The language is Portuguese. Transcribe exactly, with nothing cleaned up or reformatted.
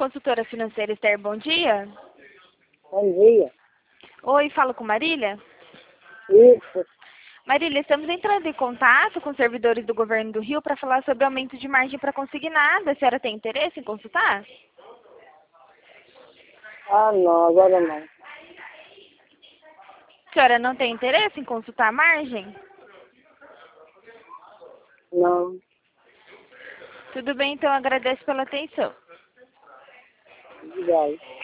Consultora financeira Esther, bom dia. Bom dia. Oi, falo com Marília. Isso. Marília, estamos entrando em contato com servidores do governo do Rio para falar sobre aumento de margem para consignado. A senhora tem interesse em consultar? Ah, não, agora não. A senhora não tem interesse em consultar a margem? Não. Tudo bem, então agradeço pela atenção. Obrigado.